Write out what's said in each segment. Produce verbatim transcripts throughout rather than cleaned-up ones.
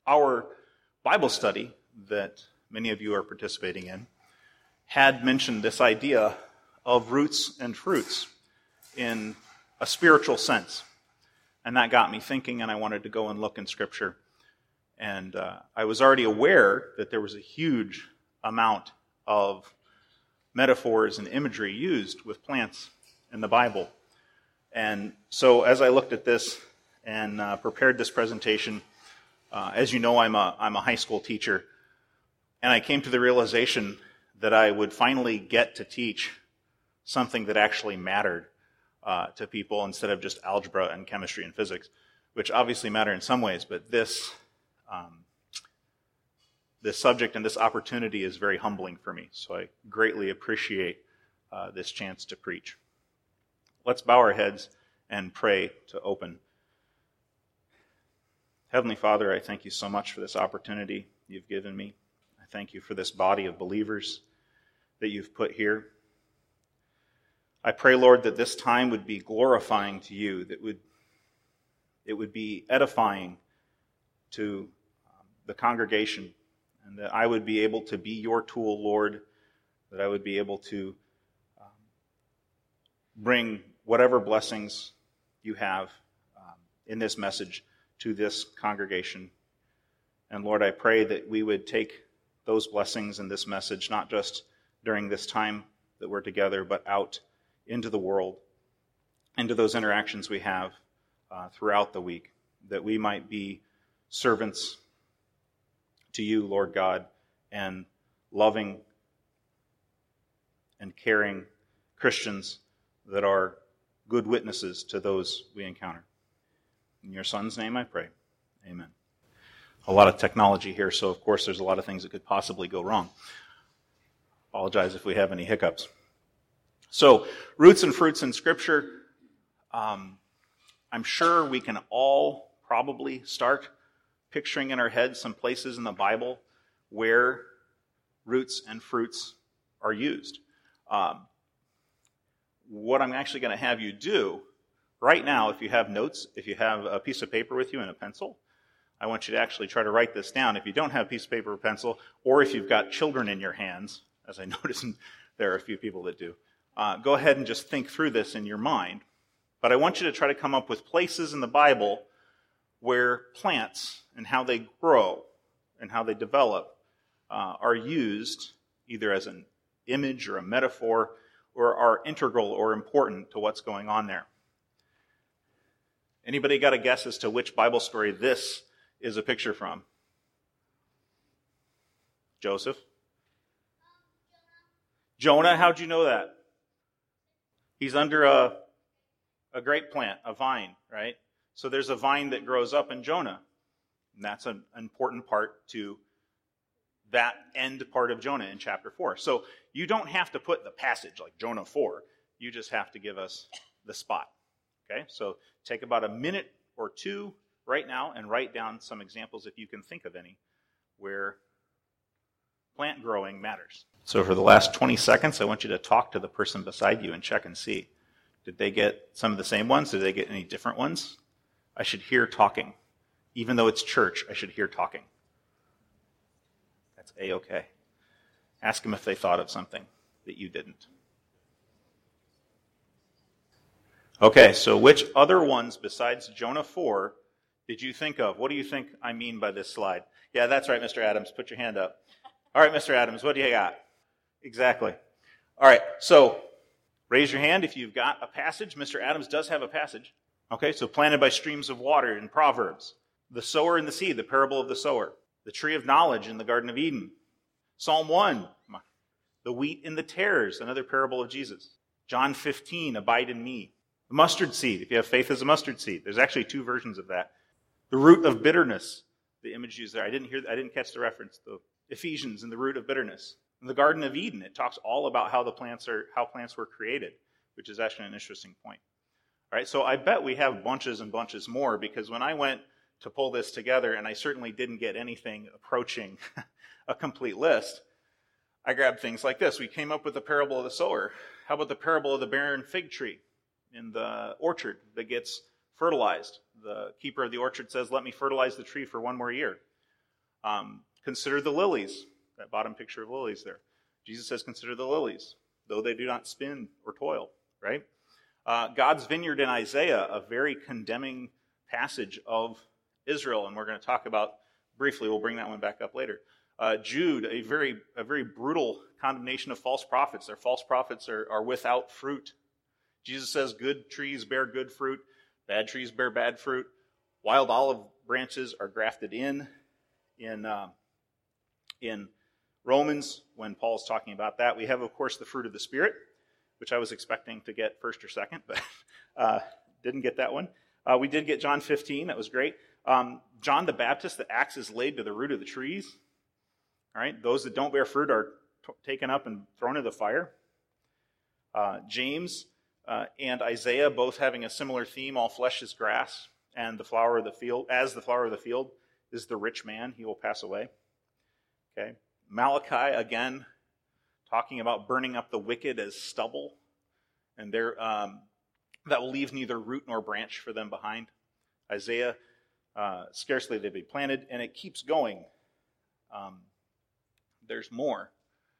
our Bible study that many of you are participating in had mentioned this idea of roots and fruits in a spiritual sense. And that got me thinking, and I wanted to go and look in Scripture. And uh, I was already aware that there was a huge amount of metaphors and imagery used with plants in the Bible. And so as I looked at this and uh, prepared this presentation, uh, as you know, I'm a, I'm a high school teacher, and I came to the realization that I would finally get to teach something that actually mattered uh, to people instead of just algebra and chemistry and physics, which obviously matter in some ways, but this um, this subject and this opportunity is very humbling for me, so I greatly appreciate uh, this chance to preach. Let's bow our heads and pray to open. Heavenly Father, I thank you so much for this opportunity you've given me. I thank you for this body of believers that you've put here. I pray, Lord, that this time would be glorifying to you, that would it would be edifying to um, the congregation, and that I would be able to be your tool, Lord, that I would be able to um, bring whatever blessings you have um, in this message to this congregation. And Lord, I pray that we would take those blessings in this message, not just during this time that we're together, but out into the world, into those interactions we have uh, throughout the week, that we might be servants to you, Lord God, and loving and caring Christians that are good witnesses to those we encounter. In your Son's name I pray. Amen. A lot of technology here, so of course there's a lot of things that could possibly go wrong. Apologize if we have any hiccups. So, roots and fruits in Scripture. Um, I'm sure we can all probably start picturing in our heads some places in the Bible where roots and fruits are used. Um, what I'm actually going to have you do right now, if you have notes, if you have a piece of paper with you and a pencil, I want you to actually try to write this down. If you don't have a piece of paper or pencil, or if you've got children in your hands, as I notice there are a few people that do, uh, go ahead and just think through this in your mind. But I want you to try to come up with places in the Bible where plants and how they grow and how they develop uh, are used either as an image or a metaphor or are integral or important to what's going on there. Anybody got a guess as to which Bible story this is a picture from? Joseph? Jonah, how'd you know that? He's under a, a grape plant, a vine, right? So there's a vine that grows up in Jonah. And that's an important part to that end part of Jonah in chapter four. So you don't have to put the passage like Jonah four. You just have to give us the spot. Okay? So take about a minute or two right now and write down some examples, if you can think of any, where plant growing matters. So for the last twenty seconds, I want you to talk to the person beside you and check and see. Did they get some of the same ones? Did they get any different ones? I should hear talking. Even though it's church, I should hear talking. That's A-okay. Ask them if they thought of something that you didn't. Okay, so which other ones besides Jonah four did you think of? What do you think I mean by this slide? Yeah, that's right, Mister Adams. Put your hand up. All right, Mister Adams, what do you got? Exactly. All right, so raise your hand if you've got a passage. Mister Adams does have a passage. Okay, so planted by streams of water in Proverbs. The sower and the seed, the parable of the sower. The tree of knowledge in the Garden of Eden. Psalm one, the wheat and the tares, another parable of Jesus. John fifteen, abide in me. The mustard seed, if you have faith as a mustard seed. There's actually two versions of that. The root of bitterness, the image used there. I didn't hear, I didn't catch the reference. The Ephesians and the root of bitterness. In the Garden of Eden, it talks all about how the plants are, how plants were created, which is actually an interesting point. All right, so I bet we have bunches and bunches more, because when I went to pull this together, and I certainly didn't get anything approaching a complete list, I grabbed things like this. We came up with the parable of the sower. How about the parable of the barren fig tree in the orchard that gets fertilized? The keeper of the orchard says, let me fertilize the tree for one more year. Um, consider the lilies, that bottom picture of lilies there. Jesus says, consider the lilies, though they do not spin or toil, right? Uh, God's vineyard in Isaiah, a very condemning passage of Israel, and we're going to talk about briefly, we'll bring that one back up later. Uh, Jude, a very a very brutal condemnation of false prophets. Their false prophets are, are without fruit. Jesus says good trees bear good fruit, bad trees bear bad fruit. Wild olive branches are grafted in. In, uh, in Romans, when Paul's talking about that, we have, of course, the fruit of the Spirit, which I was expecting to get first or second, but uh, didn't get that one. Uh, we did get John fifteen. That was great. Um, John the Baptist, the axe is laid to the root of the trees. All right, those that don't bear fruit are t- taken up and thrown into the fire. Uh, James uh, and Isaiah both having a similar theme, all flesh is grass, and the flower of the field, as the flower of the field is the rich man, he will pass away. Okay, Malachi, again, talking about burning up the wicked as stubble, and there um, that will leave neither root nor branch for them behind. Isaiah, uh, scarcely they be planted, and it keeps going. Um, there's more.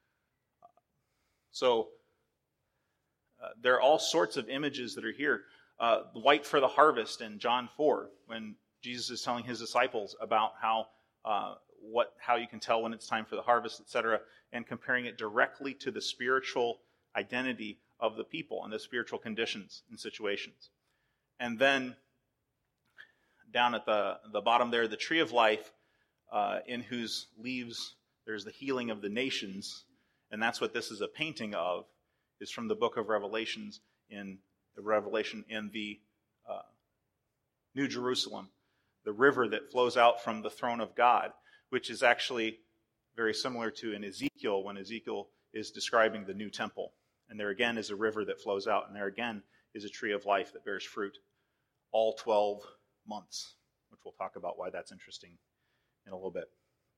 So uh, there are all sorts of images that are here. Uh, white for the harvest in John four, when Jesus is telling his disciples about how uh, what how you can tell when it's time for the harvest, et cetera, and comparing it directly to the spiritual identity of the people and the spiritual conditions and situations. And then down at the, the bottom there, the tree of life, uh, in whose leaves there's the healing of the nations, and that's what this is a painting of, is from the book of Revelations in the Revelation in the uh, New Jerusalem, the river that flows out from the throne of God, which is actually very similar to in Ezekiel, when Ezekiel is describing the new temple. And there again is a river that flows out, and there again is a tree of life that bears fruit all twelve months, which we'll talk about why that's interesting in a little bit.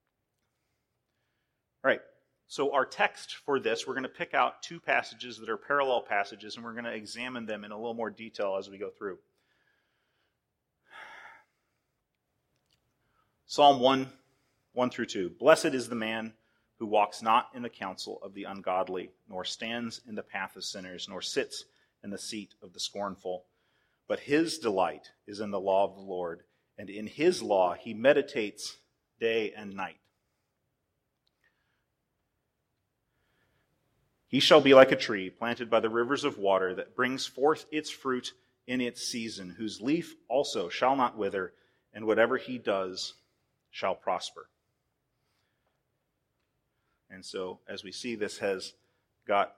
All right, so our text for this, we're going to pick out two passages that are parallel passages, and we're going to examine them in a little more detail as we go through. Psalm one, one through two. Blessed is the man who walks not in the counsel of the ungodly, nor stands in the path of sinners, nor sits in the seat of the scornful. But his delight is in the law of the Lord, and in his law he meditates day and night. He shall be like a tree planted by the rivers of water that brings forth its fruit in its season, whose leaf also shall not wither, and whatever he does shall prosper. And so, as we see, this has got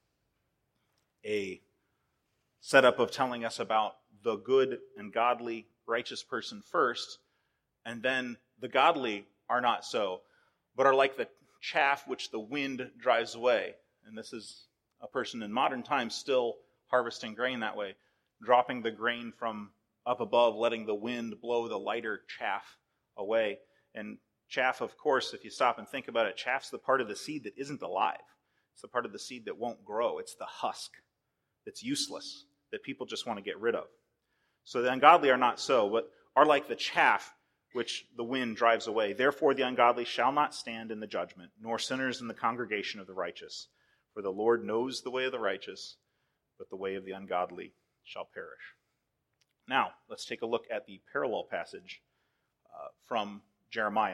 a setup of telling us about the good and godly, righteous person first, and then the godly are not so, but are like the chaff which the wind drives away. And this is a person in modern times still harvesting grain that way, dropping the grain from up above, letting the wind blow the lighter chaff away. And chaff, of course, if you stop and think about it, chaff's the part of the seed that isn't alive. It's the part of the seed that won't grow. It's the husk that's useless, that people just want to get rid of. So the ungodly are not so, but are like the chaff which the wind drives away. Therefore the ungodly shall not stand in the judgment, nor sinners in the congregation of the righteous. For the Lord knows the way of the righteous, but the way of the ungodly shall perish. Now, let's take a look at the parallel passage uh, from Jeremiah.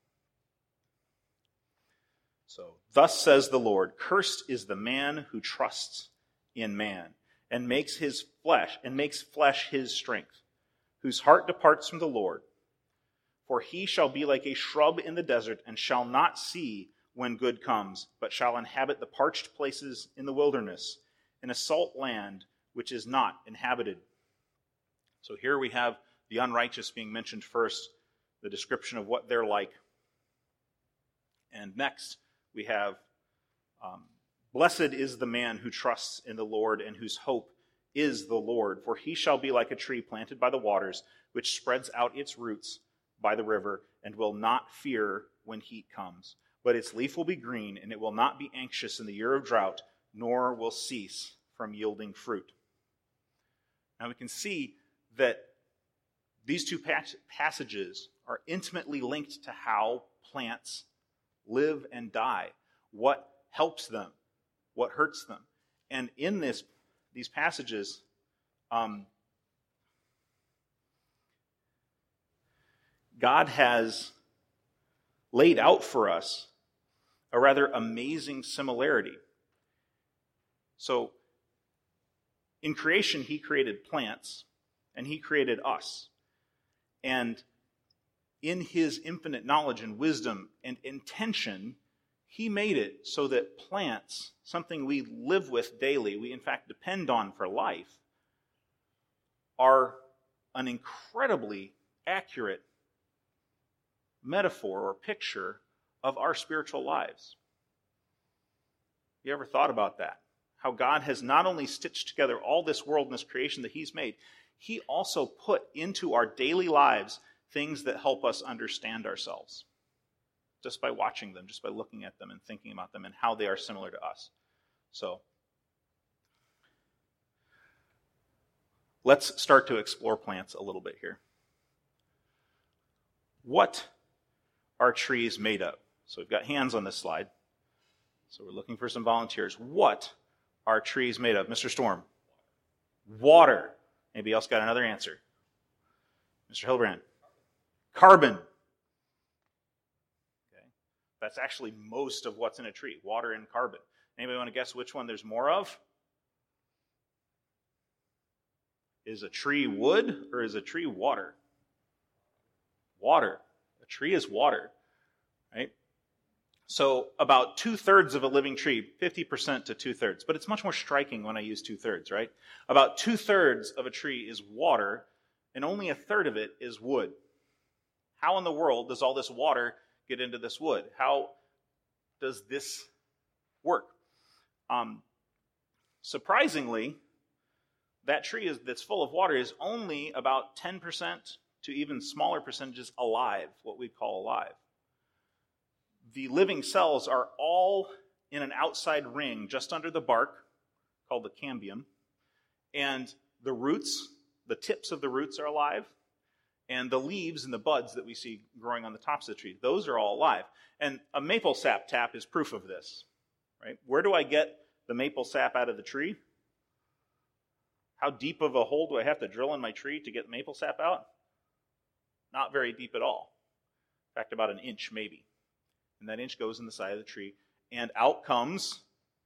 So, thus says the Lord, cursed is the man who trusts in man, and makes his flesh, and makes flesh his strength, whose heart departs from the Lord. For he shall be like a shrub in the desert, and shall not see when good comes, but shall inhabit the parched places in the wilderness, in a salt land which is not inhabited. So here we have the unrighteous being mentioned first, the description of what they're like. And next we have, um, blessed is the man who trusts in the Lord, and whose hope is the Lord. For he shall be like a tree planted by the waters, which spreads out its roots by the river, and will not fear when heat comes. But its leaf will be green, and it will not be anxious in the year of drought, nor will cease from yielding fruit. Now we can see that these two passages are intimately linked to how plants live and die, what helps them, what hurts them. And in this, these passages, um, God has laid out for us a rather amazing similarity. So, in creation, he created plants, and he created us. And in his infinite knowledge and wisdom and intention, he made it so that plants, something we live with daily, we in fact depend on for life, are an incredibly accurate metaphor or picture of our spiritual lives. You ever thought about that? How God has not only stitched together all this world and this creation that he's made, he also put into our daily lives things that help us understand ourselves. Just by watching them, just by looking at them and thinking about them and how they are similar to us. So, let's start to explore plants a little bit here. What are trees made of? So we've got hands on this slide. So we're looking for some volunteers. What are trees made of? Mister Storm. Water. Anybody else got another answer? Mister Hildebrand. Carbon. Okay. That's actually most of what's in a tree. Water and carbon. Anybody want to guess which one there's more of? Is a tree wood or is a tree water? Water. A tree is water. Right? So about two-thirds of a living tree, fifty percent to two-thirds. But it's much more striking when I use two-thirds, right? About two-thirds of a tree is water, and only a third of it is wood. How in the world does all this water get into this wood? How does this work? Um, surprisingly, that tree is, that's full of water is only about ten percent to even smaller percentages alive, what we'd call alive. The living cells are all in an outside ring just under the bark, called the cambium, and the roots, the tips of the roots are alive, and the leaves and the buds that we see growing on the tops of the tree, those are all alive. And a maple sap tap is proof of this, right? Where do I get the maple sap out of the tree? How deep of a hole do I have to drill in my tree to get maple sap out? Not very deep at all. In fact, about an inch maybe. And that inch goes in the side of the tree, and out comes,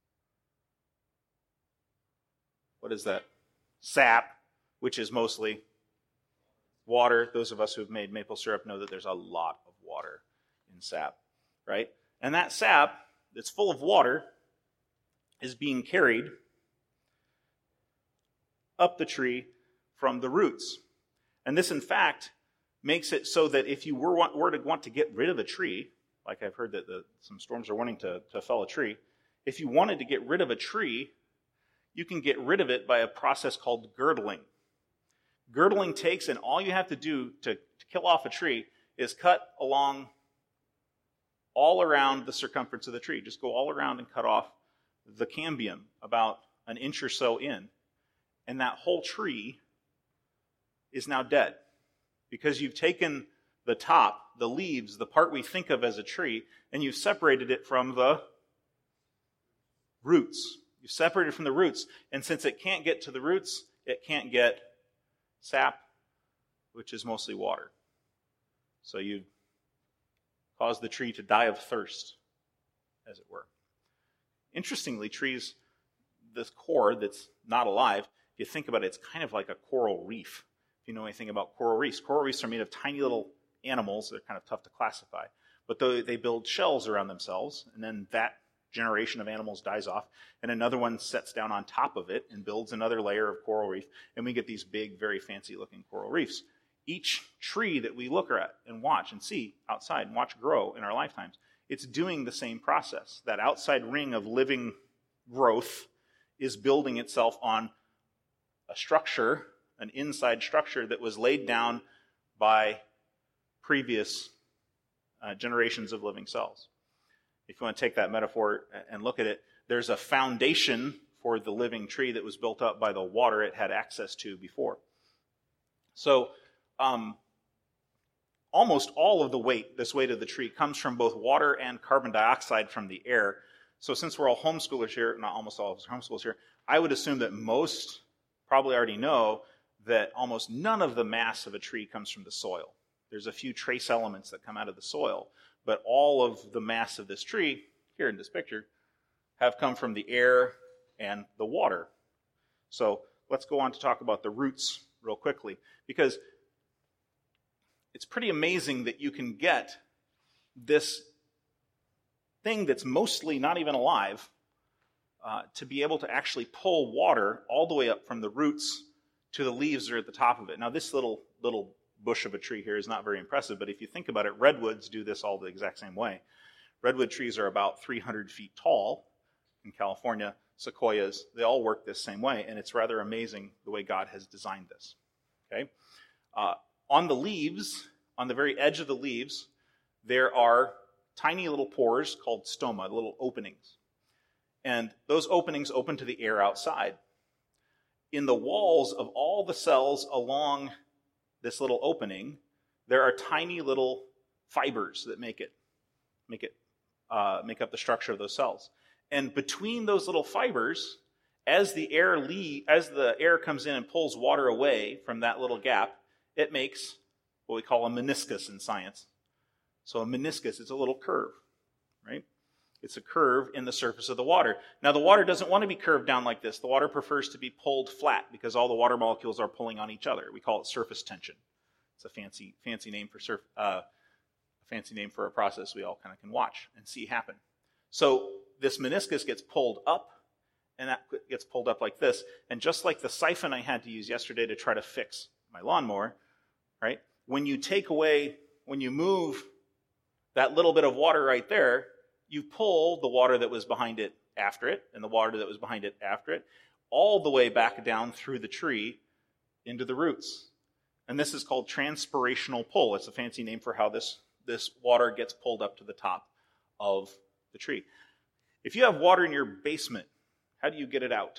what is that? Sap, which is mostly water. Those of us who have made maple syrup know that there's a lot of water in sap, right? And that sap that's full of water is being carried up the tree from the roots. And this, in fact, makes it so that if you were, were to want to get rid of a tree, like I've heard that the, some storms are wanting to, to fell a tree, if you wanted to get rid of a tree, you can get rid of it by a process called girdling. Girdling takes, and all you have to do to, to kill off a tree is cut along all around the circumference of the tree. Just go all around and cut off the cambium about an inch or so in. And that whole tree is now dead. Because you've taken the top, the leaves, the part we think of as a tree, and you've separated it from the roots. You've separated it from the roots. And since it can't get to the roots, it can't get sap, which is mostly water. So you cause the tree to die of thirst, as it were. Interestingly, trees, this core that's not alive, if you think about it, it's kind of like a coral reef. If you know anything about coral reefs, coral reefs are made of tiny little animals. They're kind of tough to classify. But they build shells around themselves, and then that generation of animals dies off, and another one sets down on top of it and builds another layer of coral reef, and we get these big, very fancy-looking coral reefs. Each tree that we look at and watch and see outside and watch grow in our lifetimes, it's doing the same process. That outside ring of living growth is building itself on a structure, an inside structure that was laid down by previous uh, generations of living cells. If you want to take that metaphor and look at it, there's a foundation for the living tree that was built up by the water it had access to before. So, um, almost all of the weight, this weight of the tree, comes from both water and carbon dioxide from the air. So since we're all homeschoolers here, not almost all of us are homeschoolers here, I would assume that most probably already know that almost none of the mass of a tree comes from the soil. There's a few trace elements that come out of the soil, but all of the mass of this tree, here in this picture, have come from the air and the water. So let's go on to talk about the roots real quickly, because it's pretty amazing that you can get this thing that's mostly not even alive uh, to be able to actually pull water all the way up from the roots to the leaves that are at the top of it. Now, this little little bush of a tree here is not very impressive, but if you think about it, redwoods do this all the exact same way. Redwood trees are about three hundred feet tall in California. Sequoias, they all work this same way, and it's rather amazing the way God has designed this. Okay, uh, on the leaves, on the very edge of the leaves, there are tiny little pores called stoma, little openings. And those openings open to the air outside. In the walls of all the cells along this little opening, there are tiny little fibers that make it, make it, uh, make up the structure of those cells. And between those little fibers, as the air le- as the air comes in and pulls water away from that little gap, it makes what we call a meniscus in science. So a meniscus is a little curve, right? It's a curve in the surface of the water. Now, the water doesn't want to be curved down like this. The water prefers to be pulled flat because all the water molecules are pulling on each other. We call it surface tension. It's a fancy, fancy name for surf, uh, a fancy name for a process we all kind of can watch and see happen. So this meniscus gets pulled up, and that gets pulled up like this. And just like the siphon I had to use yesterday to try to fix my lawnmower, right? When you take away, when you move that little bit of water right there, you pull the water that was behind it after it, and the water that was behind it after it, all the way back down through the tree into the roots. And this is called transpirational pull. It's a fancy name for how this, this water gets pulled up to the top of the tree. If you have water in your basement, how do you get it out?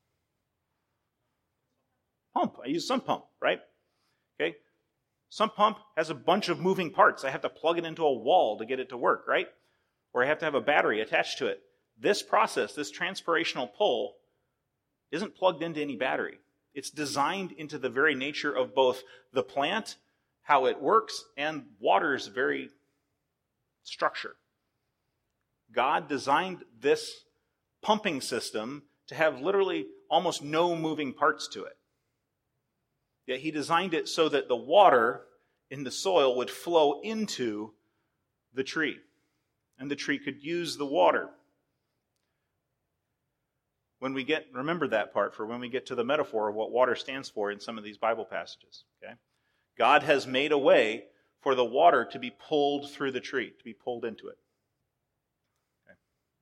Pump. I use sump pump, right? Okay. Sump pump has a bunch of moving parts. I have to plug it into a wall to get it to work, right? Or I have to have a battery attached to it. This process, this transpirational pull, isn't plugged into any battery. It's designed into the very nature of both the plant, how it works, and water's very structure. God designed this pumping system to have literally almost no moving parts to it. Yet he designed it so that the water in the soil would flow into the tree, and the tree could use the water. When we get, remember that part for when we get to the metaphor of what water stands for in some of these Bible passages. Okay? God has made a way for the water to be pulled through the tree, to be pulled into it. Okay.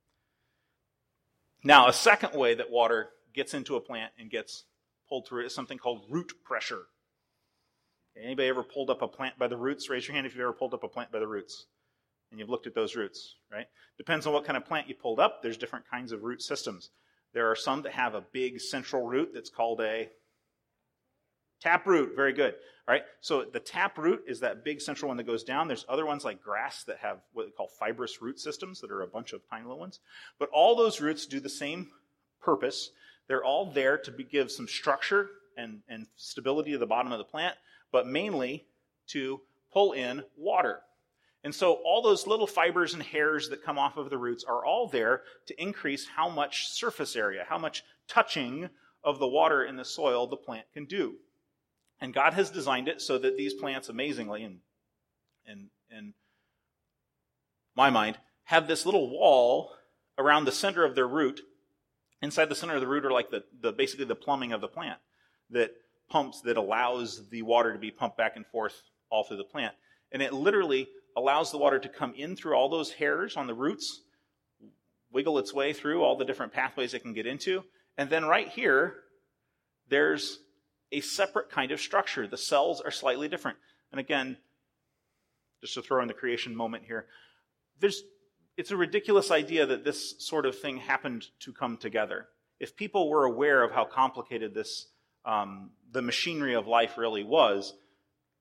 Now, a second way that water gets into a plant and gets pulled through it is something called root pressure. Anybody ever pulled up a plant by the roots? Raise your hand if you've ever pulled up a plant by the roots. And you've looked at those roots, right? Depends on what kind of plant you pulled up. There's different kinds of root systems. There are some that have a big central root that's called a taproot. Very good. All right. So the taproot is that big central one that goes down. There's other ones like grass that have what they call fibrous root systems that are a bunch of tiny little ones. But all those roots do the same purpose. They're all there to be, give some structure and, and stability to the bottom of the plant, but mainly to pull in water. And so all those little fibers and hairs that come off of the roots are all there to increase how much surface area, how much touching of the water in the soil the plant can do. And God has designed it so that these plants, amazingly, in, in, in my mind, have this little wall around the center of their root. Inside the center of the root are like the, the basically the plumbing of the plant that pumps, that allows the water to be pumped back and forth all through the plant. And it literally allows the water to come in through all those hairs on the roots, wiggle its way through all the different pathways it can get into. And then right here, there's a separate kind of structure. The cells are slightly different. And again, just to throw in the creation moment here, there's it's a ridiculous idea that this sort of thing happened to come together. If people were aware of how complicated this, um, the machinery of life really was,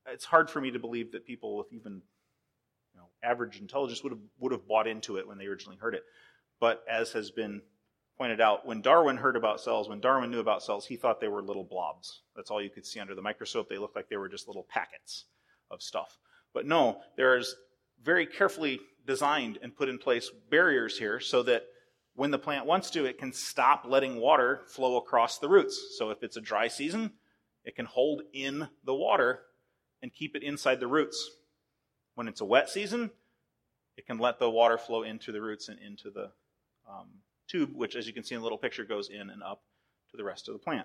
it's hard for me to believe that people with even you know, average intelligence would have would have bought into it when they originally heard it. But as has been pointed out, when Darwin heard about cells, when Darwin knew about cells, he thought they were little blobs. That's all you could see under the microscope. They looked like they were just little packets of stuff. But no, there's very carefully designed and put in place barriers here so that when the plant wants to, it can stop letting water flow across the roots. So if it's a dry season, it can hold in the water and keep it inside the roots. When it's a wet season, it can let the water flow into the roots and into the um, tube, which, as you can see in the little picture, goes in and up to the rest of the plant.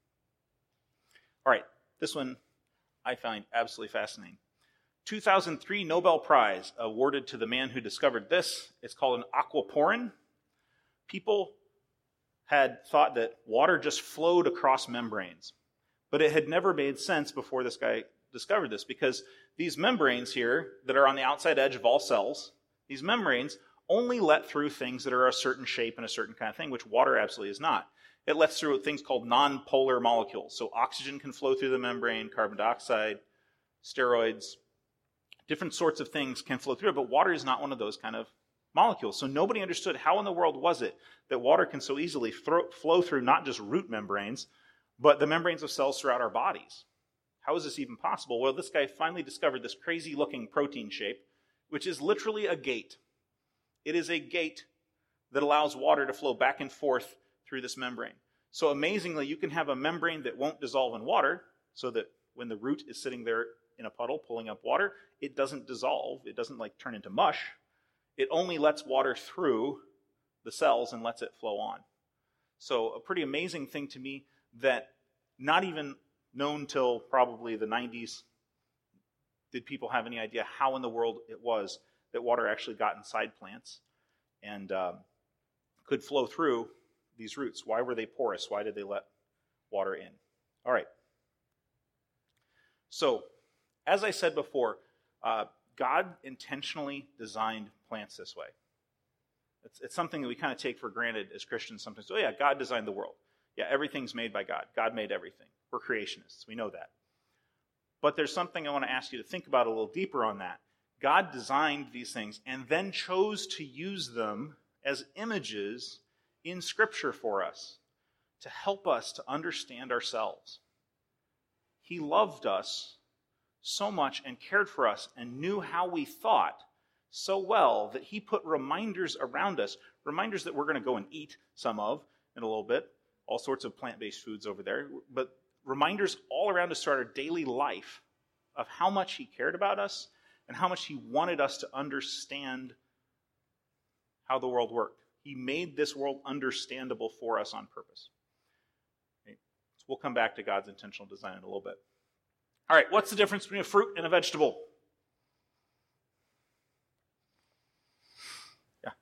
All right, this one I find absolutely fascinating. two thousand three Nobel Prize awarded to the man who discovered this. It's called an aquaporin. People had thought that water just flowed across membranes, but it had never made sense before this guy discovered this, because these membranes here that are on the outside edge of all cells, these membranes only let through things that are a certain shape and a certain kind of thing, which water absolutely is not. It lets through things called non-polar molecules. So oxygen can flow through the membrane, carbon dioxide, steroids, different sorts of things can flow through it, but water is not one of those kind of molecules. So nobody understood how in the world was it that water can so easily thro- flow through not just root membranes, but the membranes of cells throughout our bodies. How is this even possible? Well, this guy finally discovered this crazy-looking protein shape, which is literally a gate. It is a gate that allows water to flow back and forth through this membrane. So amazingly, you can have a membrane that won't dissolve in water, so that when the root is sitting there in a puddle pulling up water, it doesn't dissolve. It doesn't like turn into mush. It only lets water through the cells and lets it flow on. So a pretty amazing thing to me that not even known till probably the nineties did people have any idea how in the world it was that water actually got inside plants and um, could flow through these roots. Why were they porous? Why did they let water in? All right. So, as I said before, uh, God intentionally designed plants this way. It's, it's something that we kind of take for granted as Christians sometimes. Oh yeah, God designed the world. Yeah, everything's made by God. God made everything. We're creationists. We know that. But there's something I want to ask you to think about a little deeper on that. God designed these things and then chose to use them as images in Scripture for us to help us to understand ourselves. He loved us so much and cared for us and knew how we thought so well that he put reminders around us, reminders that we're going to go and eat some of in a little bit, all sorts of plant-based foods over there, but reminders all around us throughout our daily life of how much he cared about us and how much he wanted us to understand how the world worked. He made this world understandable for us on purpose. Okay. So we'll come back to God's intentional design in a little bit. All right, what's the difference between a fruit and a vegetable? Yeah.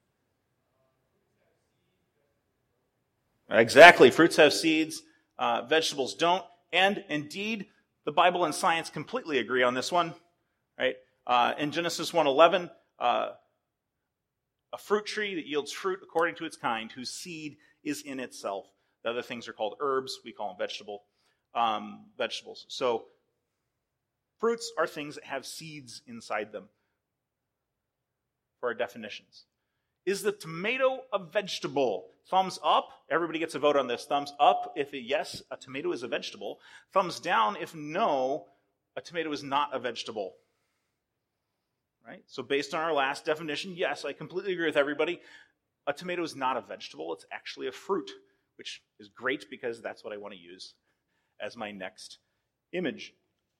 Exactly. Fruits have seeds. Uh, vegetables don't. And indeed, the Bible and science completely agree on this one. Right? Uh, in Genesis one eleven, uh, a fruit tree that yields fruit according to its kind, whose seed is in itself. The other things are called herbs. We call them vegetable um, vegetables. So fruits are things that have seeds inside them for our definitions. Is the tomato a vegetable? Thumbs up. Everybody gets a vote on this. Thumbs up if yes, a tomato is a vegetable. Thumbs down if no, a tomato is not a vegetable. Right? So based on our last definition, yes, I completely agree with everybody. A tomato is not a vegetable. It's actually a fruit, which is great because that's what I want to use as my next image.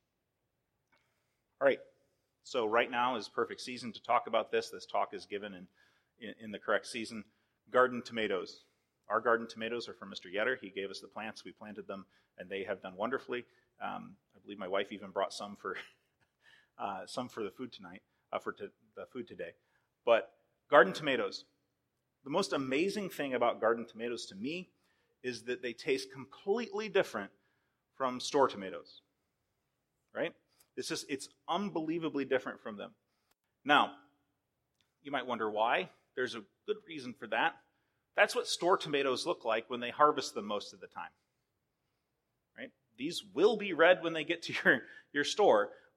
All right. So right now is perfect season to talk about this. This talk is given in, in, in the correct season. Garden tomatoes. Our garden tomatoes are from Mister Yetter. He gave us the plants. We planted them, and they have done wonderfully. Um, I believe my wife even brought some for uh, some for the food tonight. Uh, for to, the food today. But garden tomatoes. The most amazing thing about garden tomatoes to me is that they taste completely different from store tomatoes. Right? It's just, it's unbelievably different from them. Now, you might wonder why. There's a good reason for that. That's what store tomatoes look like when they harvest them most of the time. Right? These will be red when they get to your, your store,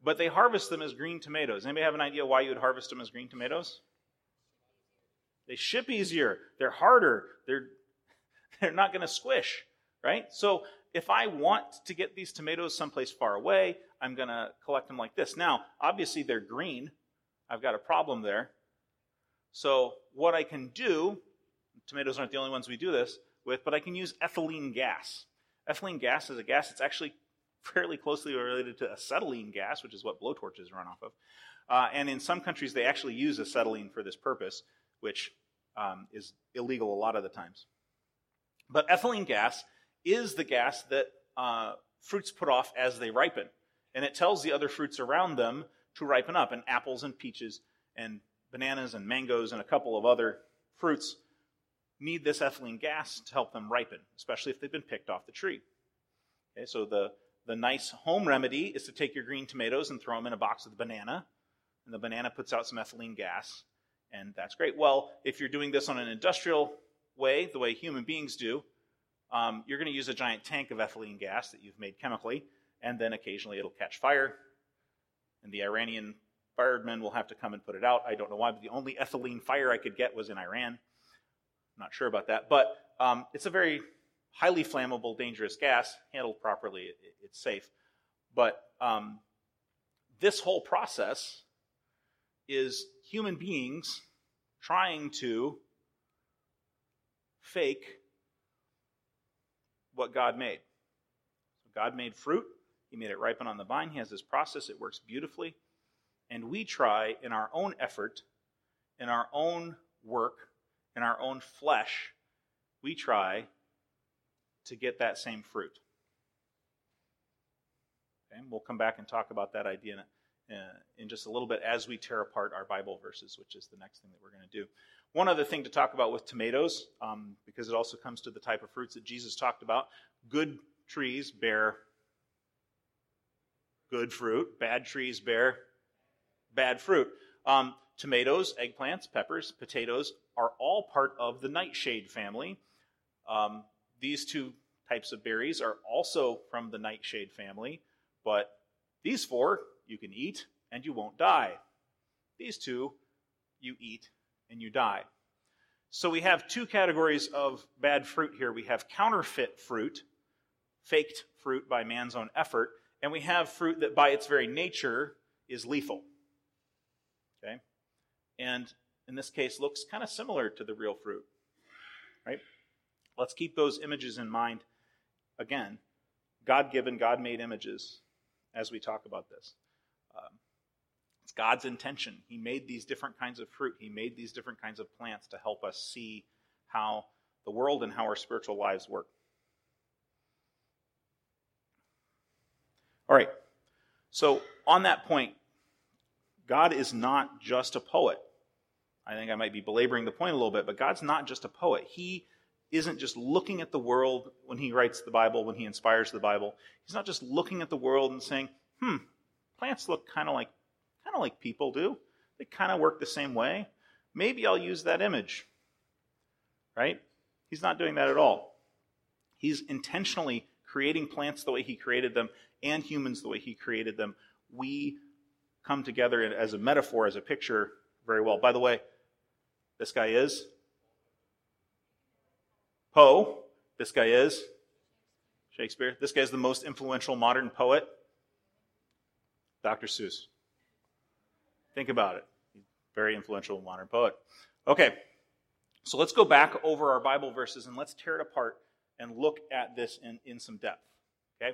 but they harvest them as green tomatoes. Anybody have an idea why you would harvest them as green tomatoes? They ship easier. They're harder. They're, they're not going to squish, right? So if I want to get these tomatoes someplace far away, I'm going to collect them like this. Now, obviously they're green. I've got a problem there. So what I can do, tomatoes aren't the only ones we do this with, but I can use ethylene gas. Ethylene gas is a gas that's actually fairly closely related to acetylene gas, which is what blowtorches run off of. Uh, and in some countries, they actually use acetylene for this purpose, which um, is illegal a lot of the times. But ethylene gas is the gas that uh, fruits put off as they ripen. And it tells the other fruits around them to ripen up. And apples and peaches and bananas and mangoes and a couple of other fruits need this ethylene gas to help them ripen, especially if they've been picked off the tree. Okay, so the, the nice home remedy is to take your green tomatoes and throw them in a box with a banana, and the banana puts out some ethylene gas, and that's great. Well, if you're doing this on an industrial way, the way human beings do, um, you're going to use a giant tank of ethylene gas that you've made chemically, and then occasionally it'll catch fire, and the Iranian firemen will have to come and put it out. I don't know why, but the only ethylene fire I could get was in Iran. I'm not sure about that, but um, it's a very highly flammable, dangerous gas. Handled properly, it, it's safe. But um, this whole process is human beings trying to fake what God made. So God made fruit. He made it ripen on the vine. He has this process. It works beautifully. And we try in our own effort, in our own work, in our own flesh, we try to get that same fruit. Okay? And we'll come back and talk about that idea in, uh, in just a little bit as we tear apart our Bible verses, which is the next thing that we're going to do. One other thing to talk about with tomatoes, um, because it also comes to the type of fruits that Jesus talked about. Good trees bear good fruit. Bad trees bear bad fruit. Um, tomatoes, eggplants, peppers, potatoes are all part of the nightshade family. Um, these two types of berries are also from the nightshade family, but these four you can eat and you won't die. These two you eat and you die. So we have two categories of bad fruit here. We have counterfeit fruit, faked fruit by man's own effort, and we have fruit that by its very nature is lethal. Okay? And in this case looks kind of similar to the real fruit. Right? Let's keep those images in mind. Again, God-given, God-made images as we talk about this. Um, it's God's intention. He made these different kinds of fruit. He made these different kinds of plants to help us see how the world and how our spiritual lives work. All right. So on that point, God is not just a poet. I think I might be belaboring the point a little bit, but God's not just a poet. He isn't just looking at the world when he writes the Bible, when he inspires the Bible. He's not just looking at the world and saying, hmm, plants look kind of like kind of like people do. They kind of work the same way. Maybe I'll use that image. Right? He's not doing that at all. He's intentionally creating plants the way he created them and humans the way he created them. We come together as a metaphor, as a picture, very well. By the way, this guy is Poe. This guy is Shakespeare. This guy is the most influential modern poet, Doctor Seuss. Think about it. He's a very influential modern poet. Okay, so let's go back over our Bible verses and let's tear it apart and look at this in, in some depth. Okay?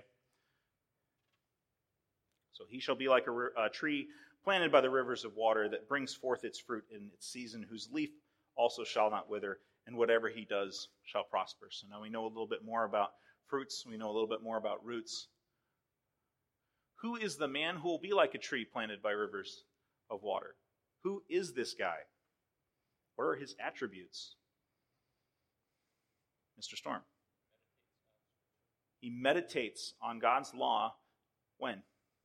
So he shall be like a, a tree planted by the rivers of water that brings forth its fruit in its season, whose leaf also shall not wither, and whatever he does shall prosper. So now we know a little bit more about fruits. We know a little bit more about roots. Who is the man who will be like a tree planted by rivers of water? Who is this guy? What are his attributes? Mister Storm. He meditates on God's law when?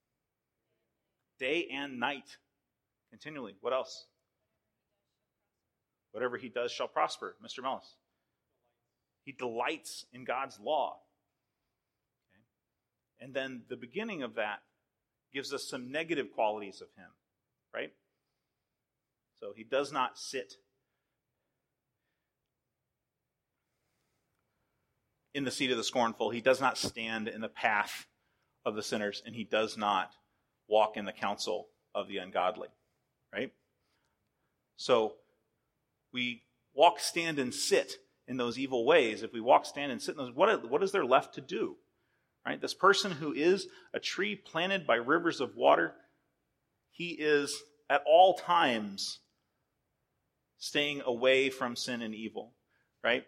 Day and night. Continually. What else? Whatever he does shall prosper. Mister Mellis. He delights in God's law. Okay. And then the beginning of that gives us some negative qualities of him, right? So he does not sit in the seat of the scornful. He does not stand in the path of the sinners, and he does not walk in the counsel of the ungodly, right? So we walk, stand, and sit in those evil ways. If we walk, stand, and sit in those, what, what is there left to do? Right? This person who is a tree planted by rivers of water, he is at all times staying away from sin and evil, right?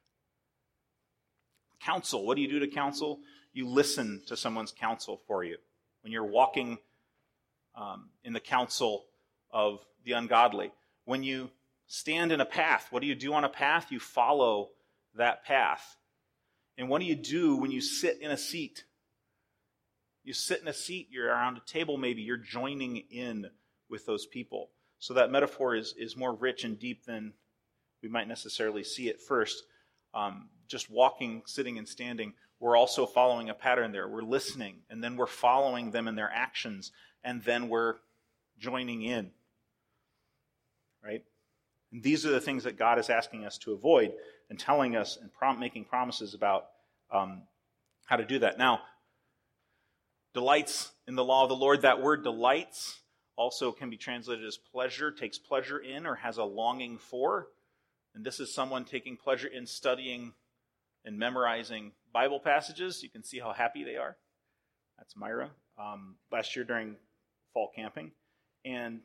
Counsel. What do you do to counsel? You listen to someone's counsel for you. When you're walking um, in the counsel of the ungodly. When you stand in a path, what do you do on a path? You follow that path. And what do you do when you sit in a seat? You sit in a seat, you're around a table maybe, you're joining in with those people. So that metaphor is, is more rich and deep than we might necessarily see at first. Um, just walking, sitting, and standing, we're also following a pattern there. We're listening, and then we're following them in their actions, and then we're joining in. Right? And these are the things that God is asking us to avoid and telling us and prom- making promises about um, how to do that. Now, delights in the law of the Lord. That word delights also can be translated as pleasure, takes pleasure in, or has a longing for. And this is someone taking pleasure in studying and memorizing Bible passages. You can see how happy they are. That's Myra. Um, last year during fall camping. And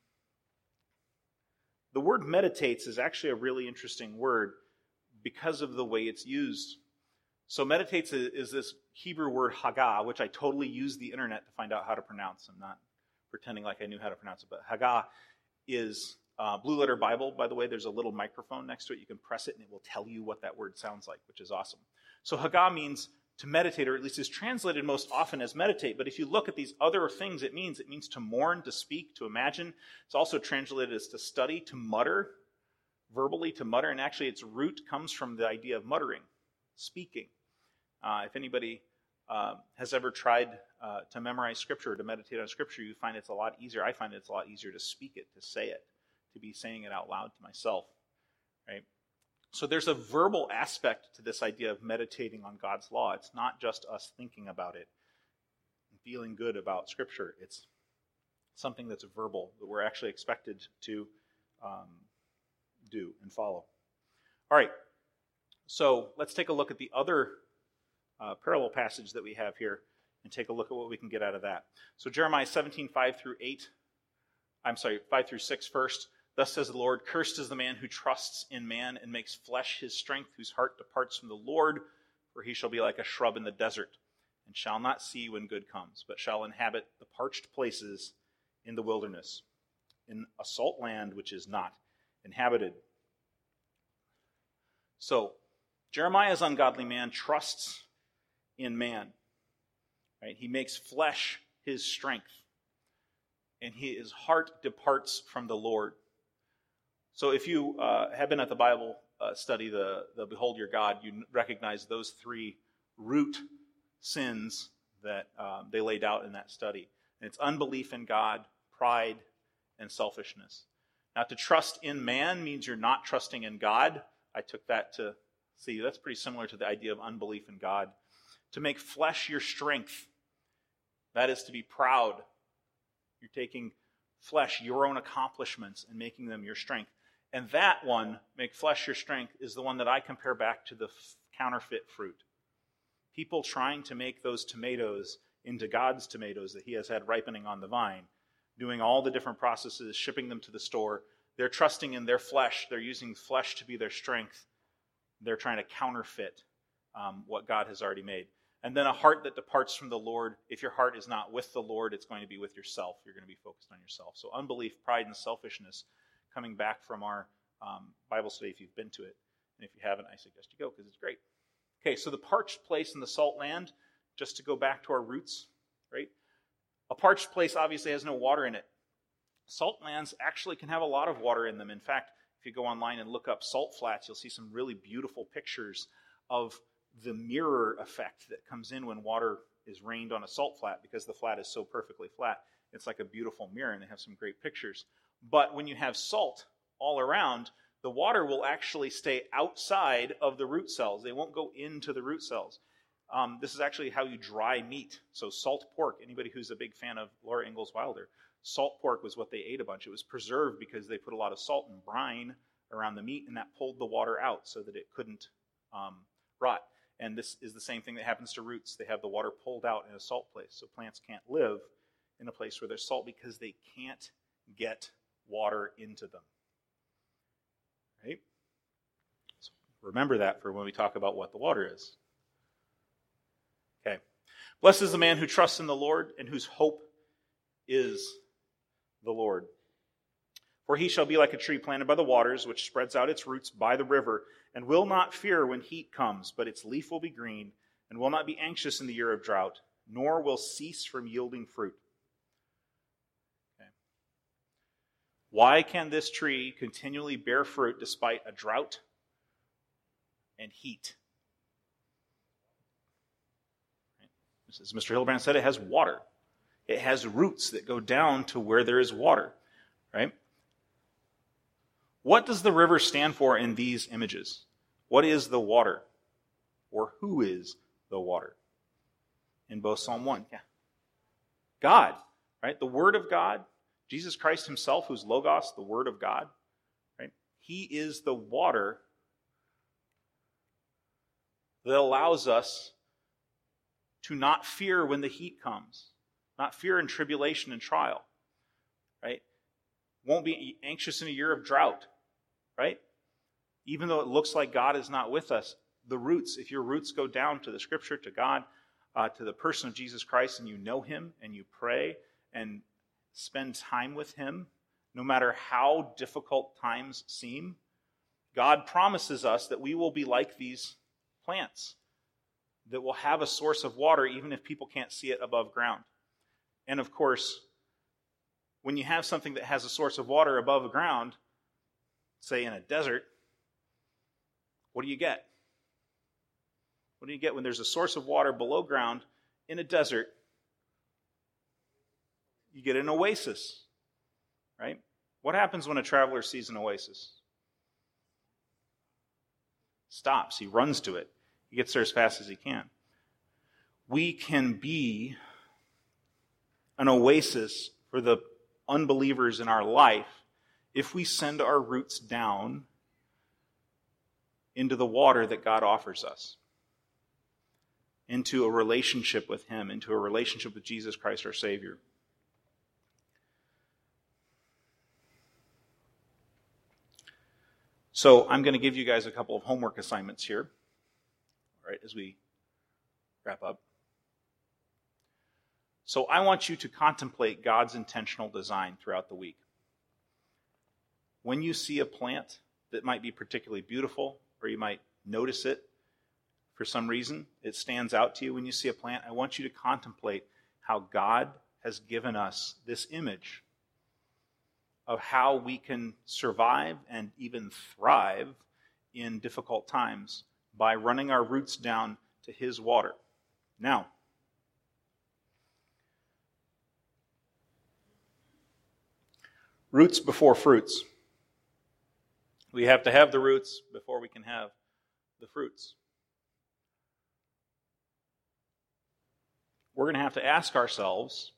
the word meditates is actually a really interesting word because of the way it's used. So meditates is this Hebrew word hagah, which I totally used the internet to find out how to pronounce. I'm not pretending like I knew how to pronounce it, but hagah is uh, Blue Letter Bible. By the way, there's a little microphone next to it. You can press it and it will tell you what that word sounds like, which is awesome. So hagah means to meditate, or at least is translated most often as meditate. But if you look at these other things it means, it means to mourn, to speak, to imagine. It's also translated as to study, to mutter, verbally to mutter. And actually its root comes from the idea of muttering, speaking. Uh, if anybody uh, has ever tried uh, to memorize Scripture or to meditate on Scripture, you find it's a lot easier. I find it's a lot easier to speak it, to say it, to be saying it out loud to myself, right? So there's a verbal aspect to this idea of meditating on God's law. It's not just us thinking about it and feeling good about Scripture. It's something that's verbal, that we're actually expected to um, do and follow. All right, so let's take a look at the other uh, parallel passage that we have here and take a look at what we can get out of that. So Jeremiah seventeen, five through eight. I'm sorry, five through six first. Thus says the Lord, cursed is the man who trusts in man and makes flesh his strength, whose heart departs from the Lord, for he shall be like a shrub in the desert, and shall not see when good comes, but shall inhabit the parched places in the wilderness, in a salt land which is not inhabited. So, Jeremiah's ungodly man trusts in man. Right? He makes flesh his strength, and his heart departs from the Lord. So if you uh, have been at the Bible uh, study, the, the Behold Your God, you recognize those three root sins that um, they laid out in that study. And it's unbelief in God, pride, and selfishness. Now, to trust in man means you're not trusting in God. I took that to see that's pretty similar to the idea of unbelief in God. To make flesh your strength, that is to be proud. You're taking flesh, your own accomplishments, and making them your strength. And that one, make flesh your strength, is the one that I compare back to the f- counterfeit fruit. People trying to make those tomatoes into God's tomatoes that he has had ripening on the vine, doing all the different processes, shipping them to the store. They're trusting in their flesh. They're using flesh to be their strength. They're trying to counterfeit um, what God has already made. And then a heart that departs from the Lord. If your heart is not with the Lord, it's going to be with yourself. You're going to be focused on yourself. So unbelief, pride, and selfishness, coming back from our um, Bible study if you've been to it. And if you haven't, I suggest you go because it's great. Okay, so the parched place in the salt land, just to go back to our roots, right? A parched place obviously has no water in it. Salt lands actually can have a lot of water in them. In fact, if you go online and look up salt flats, you'll see some really beautiful pictures of the mirror effect that comes in when water is rained on a salt flat because the flat is so perfectly flat. It's like a beautiful mirror, and they have some great pictures. But when you have salt all around, the water will actually stay outside of the root cells. They won't go into the root cells. Um, this is actually how you dry meat. So salt pork, anybody who's a big fan of Laura Ingalls Wilder, salt pork was what they ate a bunch. It was preserved because they put a lot of salt and brine around the meat, and that pulled the water out so that it couldn't um, rot. And this is the same thing that happens to roots. They have the water pulled out in a salt place. So plants can't live in a place where there's salt because they can't get water into them. Right? So remember that for when we talk about what the water is. Okay. Blessed is the man who trusts in the Lord and whose hope is the Lord. For he shall be like a tree planted by the waters, which spreads out its roots by the river, and will not fear when heat comes, but its leaf will be green, and will not be anxious in the year of drought, nor will cease from yielding fruit. Okay. Why can this tree continually bear fruit despite a drought and heat? As Mister Hildebrand said, it has water. It has roots that go down to where there is water, right? What does the river stand for in these images? What is the water? Or who is the water? In both Psalm one. Yeah. God, right? The Word of God. Jesus Christ himself, who's Logos, the Word of God, right? He is the water that allows us to not fear when the heat comes, not fear in tribulation and trial, right? Won't be anxious in a year of drought, right? Even though it looks like God is not with us, the roots, if your roots go down to the Scripture, to God, uh, to the person of Jesus Christ, and you know him, and you pray, and spend time with him, no matter how difficult times seem, God promises us that we will be like these plants, that will have a source of water even if people can't see it above ground. And of course, when you have something that has a source of water above ground, say in a desert, what do you get? What do you get when there's a source of water below ground in a desert? You get an oasis, right? What happens when a traveler sees an oasis? Stops. He runs to it. He gets there as fast as he can. We can be an oasis for the unbelievers in our life if we send our roots down into the water that God offers us, into a relationship with him, into a relationship with Jesus Christ, our Savior. So I'm going to give you guys a couple of homework assignments here, all right, as we wrap up. So I want you to contemplate God's intentional design throughout the week. When you see a plant that might be particularly beautiful, or you might notice it for some reason, it stands out to you when you see a plant, I want you to contemplate how God has given us this image of how we can survive and even thrive in difficult times by running our roots down to his water. Now, roots before fruits. We have to have the roots before we can have the fruits. We're going to have to ask ourselves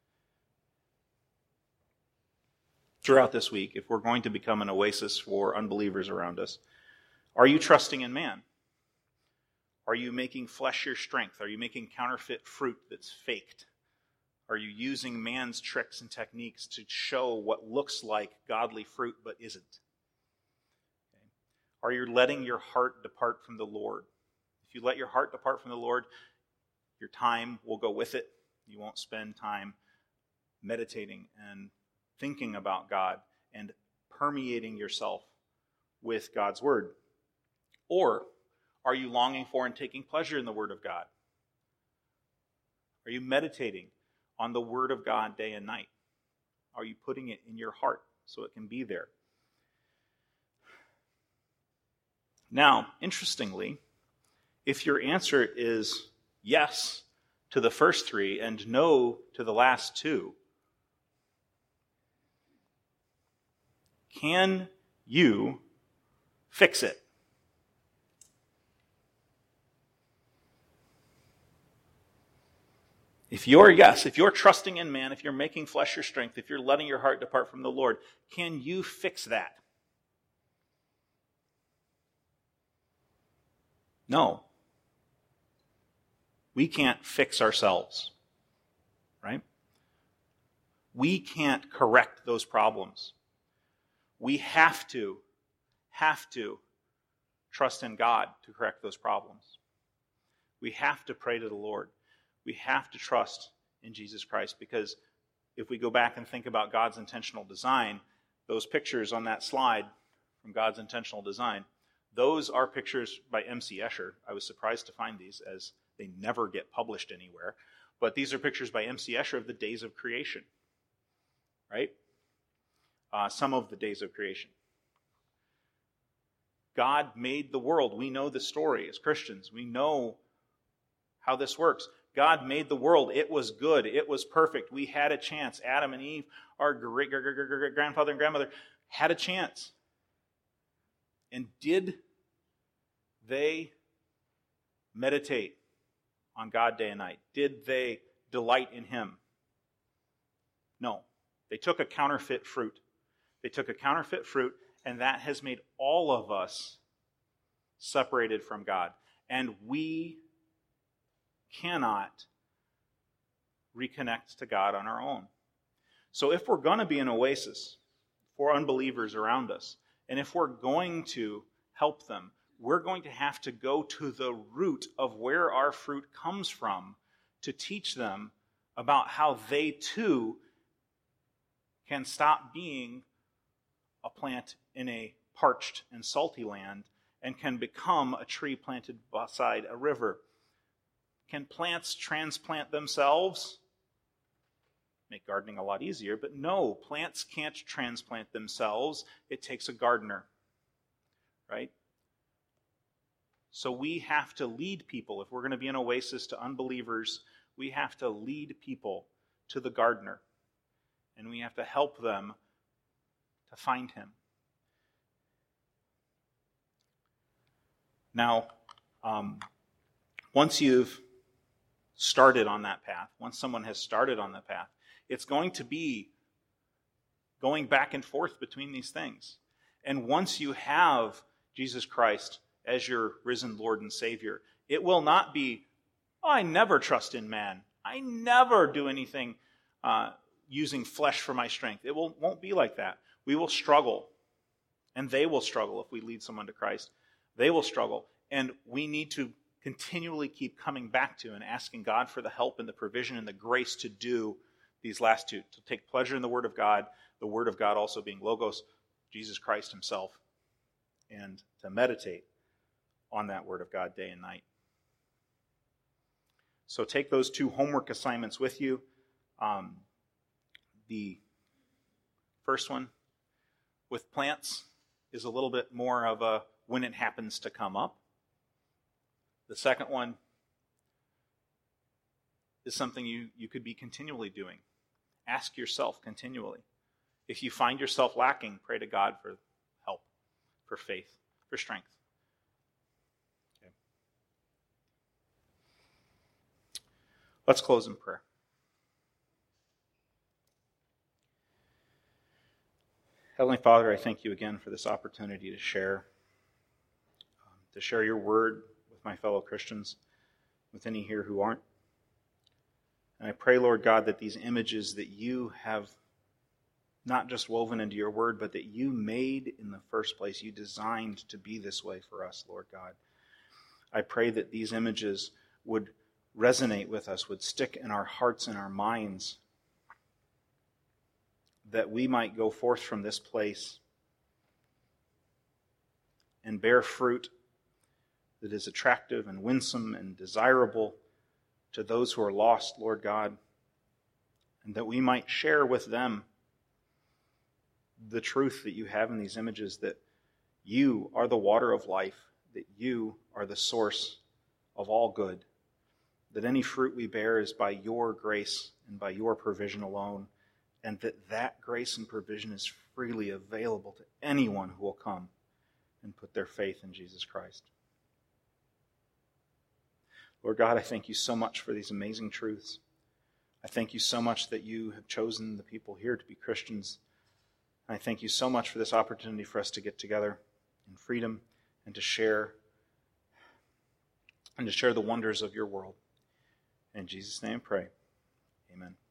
throughout this week, if we're going to become an oasis for unbelievers around us, are you trusting in man? Are you making flesh your strength? Are you making counterfeit fruit that's faked? Are you using man's tricks and techniques to show what looks like godly fruit but isn't? Okay. Are you letting your heart depart from the Lord? If you let your heart depart from the Lord, your time will go with it. You won't spend time meditating and thinking about God and permeating yourself with God's Word. Or are you longing for and taking pleasure in the Word of God? Are you meditating on the Word of God day and night? Are you putting it in your heart so it can be there? Now, interestingly, if your answer is yes to the first three and no to the last two, can you fix it? If you're, yes, if you're trusting in man, if you're making flesh your strength, if you're letting your heart depart from the Lord, can you fix that? No. We can't fix ourselves, right? We can't correct those problems. We have to, have to trust in God to correct those problems. We have to pray to the Lord. We have to trust in Jesus Christ, because if we go back and think about God's intentional design, those pictures on that slide from God's intentional design, those are pictures by M C Escher. I was surprised to find these, as they never get published anywhere. But these are pictures by M C Escher of the days of creation, right? Uh, some of the days of creation. God made the world. We know the story as Christians. We know how this works. God made the world. It was good. It was perfect. We had a chance. Adam and Eve, our great, great, great, great, great grandfather and grandmother, had a chance. And did they meditate on God day and night? Did they delight in Him? No. They took a counterfeit fruit. They took a counterfeit fruit, and that has made all of us separated from God. And we cannot reconnect to God on our own. So if we're going to be an oasis for unbelievers around us, and if we're going to help them, we're going to have to go to the root of where our fruit comes from to teach them about how they too can stop being a plant in a parched and salty land and can become a tree planted beside a river. Can plants transplant themselves? Make gardening a lot easier, but no, plants can't transplant themselves. It takes a gardener, right? So we have to lead people. If we're going to be an oasis to unbelievers, we have to lead people to the gardener, and we have to help them to find him. Now, um, once you've started on that path, once someone has started on the path, it's going to be going back and forth between these things. And once you have Jesus Christ as your risen Lord and Savior, it will not be, oh, I never trust in man. I never do anything uh, using flesh for my strength. It will, won't be like that. We will struggle, and they will struggle if we lead someone to Christ. They will struggle, and we need to continually keep coming back to and asking God for the help and the provision and the grace to do these last two, to take pleasure in the Word of God, the Word of God also being Logos, Jesus Christ himself, and to meditate on that Word of God day and night. So take those two homework assignments with you. Um, the first one with plants is a little bit more of a when it happens to come up. The second one is something you, you could be continually doing. Ask yourself continually. If you find yourself lacking, pray to God for help, for faith, for strength. Okay. Let's close in prayer. Heavenly Father, I thank you again for this opportunity to share, um, to share your word with my fellow Christians, with any here who aren't. And I pray, Lord God, that these images that you have not just woven into your word, but that you made in the first place, you designed to be this way for us, Lord God. I pray that these images would resonate with us, would stick in our hearts and our minds, that we might go forth from this place and bear fruit that is attractive and winsome and desirable to those who are lost, Lord God, and that we might share with them the truth that you have in these images, that you are the water of life, that you are the source of all good, that any fruit we bear is by your grace and by your provision alone, and that that grace and provision is freely available to anyone who will come and put their faith in Jesus Christ. Lord God, I thank you so much for these amazing truths. I thank you so much that you have chosen the people here to be Christians. And I thank you so much for this opportunity for us to get together in freedom and to share and to share the wonders of your world. In Jesus' name I pray. Amen.